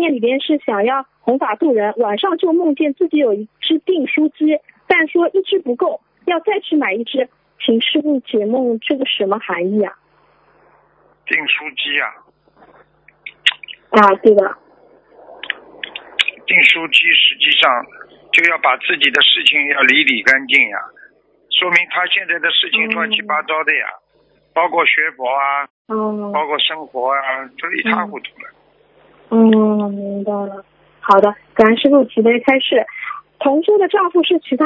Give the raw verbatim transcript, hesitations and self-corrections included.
念里边是想要弘法度人，晚上就梦见自己有一只订书机，但说一只不够，要再去买一只，请师父解梦，这个什么含义啊？ 订书机啊？ 啊，对的。 订书机实际上就要把自己的事情要理理干净呀，说明他现在的事情乱七八糟的呀，嗯、包括学佛啊， 嗯， 包括生活啊，都一塌糊涂了。 嗯，明白了。好的，感恩师父慈悲开示。同修的丈夫是其他